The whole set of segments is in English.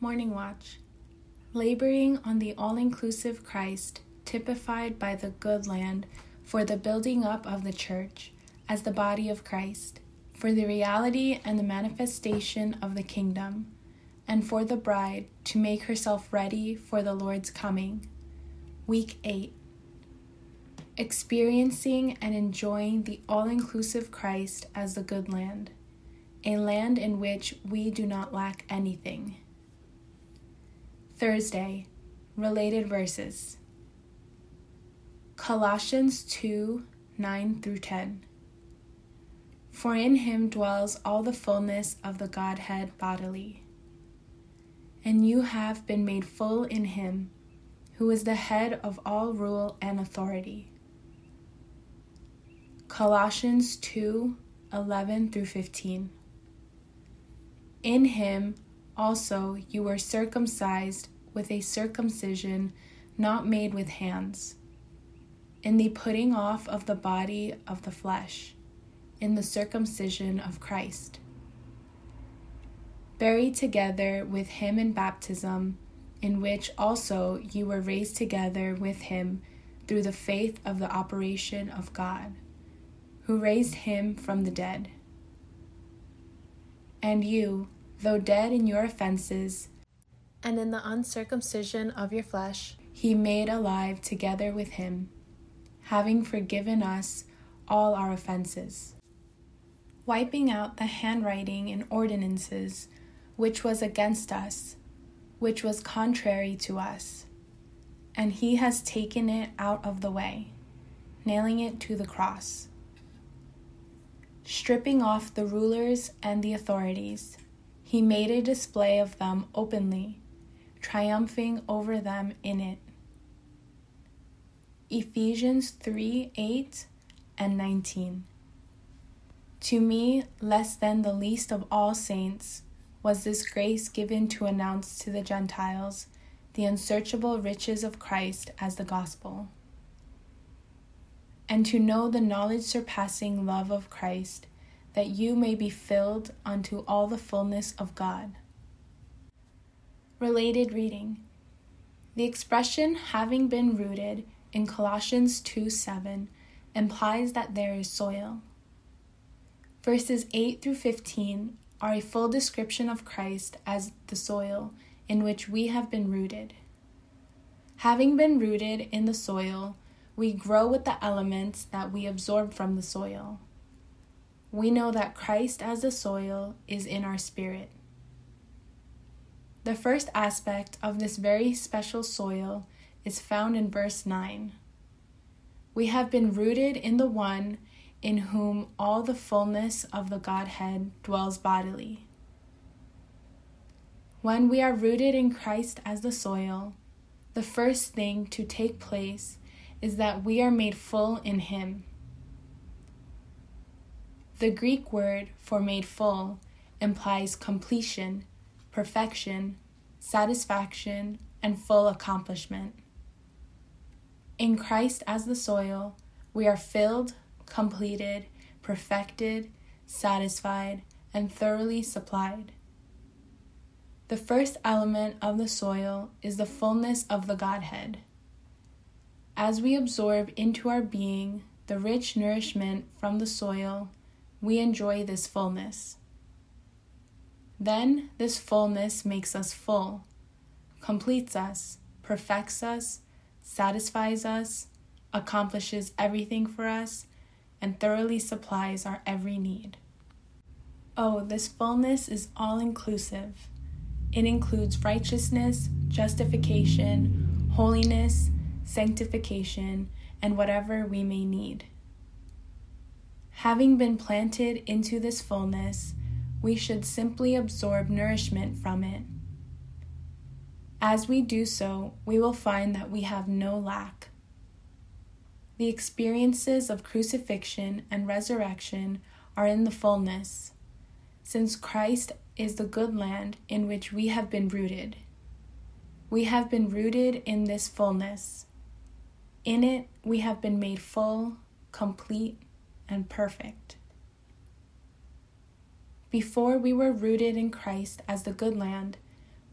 Morning Watch. Laboring on the all-inclusive Christ, typified by the good land, for the building up of the church, as the body of Christ, for the reality and the manifestation of the kingdom, and for the bride to make herself ready for the Lord's coming. Week 8. Experiencing and enjoying the all-inclusive Christ as the good land, a land in which we do not lack anything. Thursday, related verses. Colossians 2:9-10. For in him dwells all the fullness of the Godhead bodily. And you have been made full in him, who is the head of all rule and authority. Colossians 2:11-15. In him also you were circumcised with a circumcision not made with hands, in the putting off of the body of the flesh, in the circumcision of Christ, buried together with him in baptism, in which also you were raised together with him through the faith of the operation of God, who raised him from the dead. And you, though dead in your offenses, and in the uncircumcision of your flesh, he made alive together with him, having forgiven us all our offenses, wiping out the handwriting and ordinances which was against us, which was contrary to us, and he has taken it out of the way, nailing it to the cross, stripping off the rulers and the authorities. He made a display of them openly, triumphing over them in it. Ephesians 3:8-19. To me, less than the least of all saints, was this grace given to announce to the Gentiles the unsearchable riches of Christ as the gospel, and to know the knowledge surpassing love of Christ, that you may be filled unto all the fullness of God. Related reading. The expression having been rooted in Colossians 2:7 implies that there is soil. Verses 8-15 are a full description of Christ as the soil in which we have been rooted. Having been rooted in the soil, we grow with the elements that we absorb from the soil. We know that Christ as the soil is in our spirit. The first aspect of this very special soil is found in verse 9. We have been rooted in the one in whom all the fullness of the Godhead dwells bodily. When we are rooted in Christ as the soil, the first thing to take place is that we are made full in him. The Greek word for made full implies completion, perfection, satisfaction, and full accomplishment. In Christ as the soil, we are filled, completed, perfected, satisfied, and thoroughly supplied. The first element of the soil is the fullness of the Godhead. As we absorb into our being the rich nourishment from the soil, we enjoy this fullness. Then this fullness makes us full, completes us, perfects us, satisfies us, accomplishes everything for us, and thoroughly supplies our every need. Oh, this fullness is all-inclusive. It includes righteousness, justification, holiness, sanctification, and whatever we may need. Having been planted into this fullness, we should simply absorb nourishment from it. As we do so, we will find that we have no lack. The experiences of crucifixion and resurrection are in the fullness, since Christ is the good land in which we have been rooted. We have been rooted in this fullness. In it, we have been made full, complete, and perfect. Before we were rooted in Christ as the good land,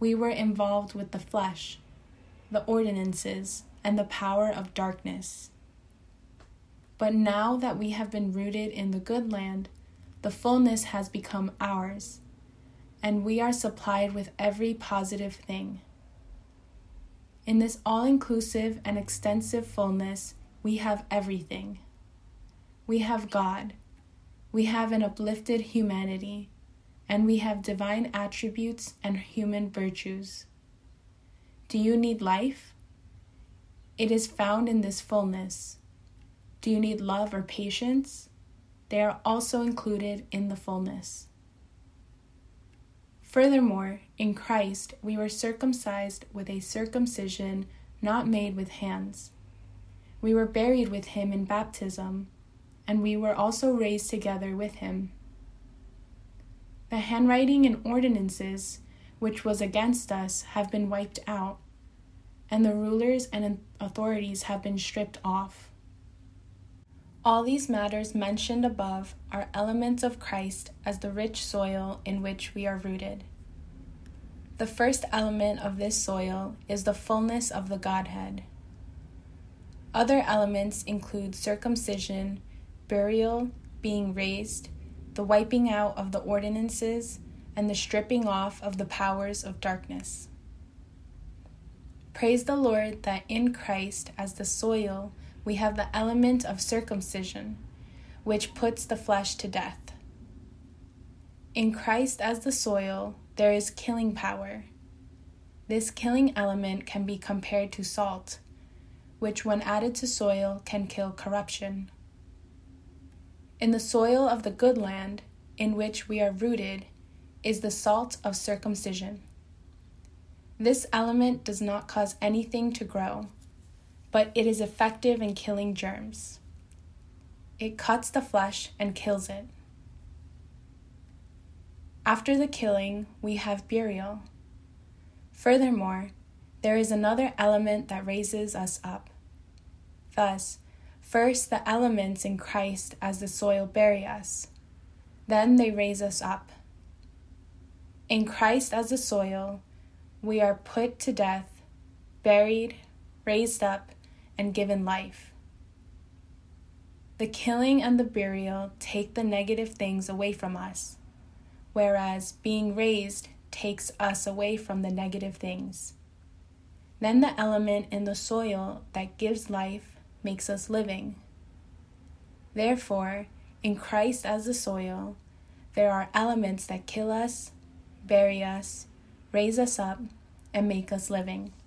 we were involved with the flesh, the ordinances, and the power of darkness. But now that we have been rooted in the good land, the fullness has become ours, and we are supplied with every positive thing. In this all-inclusive and extensive fullness, we have everything. We have God, we have an uplifted humanity, and we have divine attributes and human virtues. Do you need life? It is found in this fullness. Do you need love or patience? They are also included in the fullness. Furthermore, in Christ, we were circumcised with a circumcision not made with hands. We were buried with him in baptism, and we were also raised together with him. The handwriting and ordinances which was against us have been wiped out, and the rulers and authorities have been stripped off. All these matters mentioned above are elements of Christ as the rich soil in which we are rooted. The first element of this soil is the fullness of the Godhead. Other elements include circumcision, burial, being raised, the wiping out of the ordinances, and the stripping off of the powers of darkness. Praise the Lord that in Christ as the soil we have the element of circumcision, which puts the flesh to death. In Christ as the soil, there is killing power. This killing element can be compared to salt, which when added to soil can kill corruption. In the soil of the good land, in which we are rooted, is the salt of circumcision. This element does not cause anything to grow, but it is effective in killing germs. It cuts the flesh and kills it. After the killing, we have burial. Furthermore, there is another element that raises us up. Thus, first the elements in Christ as the soil bury us. Then they raise us up. In Christ as the soil, we are put to death, buried, raised up, and given life. The killing and the burial take the negative things away from us, whereas being raised takes us away from the negative things. Then the element in the soil that gives life makes us living. Therefore, in Christ as the soil, there are elements that kill us, bury us, raise us up, and make us living.